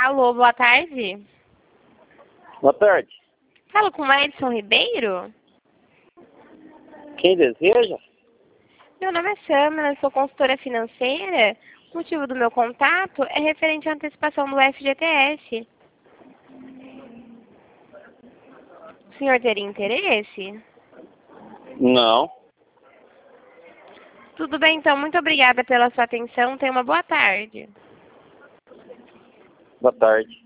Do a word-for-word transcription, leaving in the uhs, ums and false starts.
Alô, boa tarde. Boa tarde. Falo com o Edson Ribeiro? Quem deseja? Meu nome é Samara, sou consultora financeira. O motivo do meu contato é referente à antecipação do F G T S. O senhor teria interesse? Não. Tudo bem, então. Muito obrigada pela sua atenção. Tenha uma boa tarde. Boa tarde.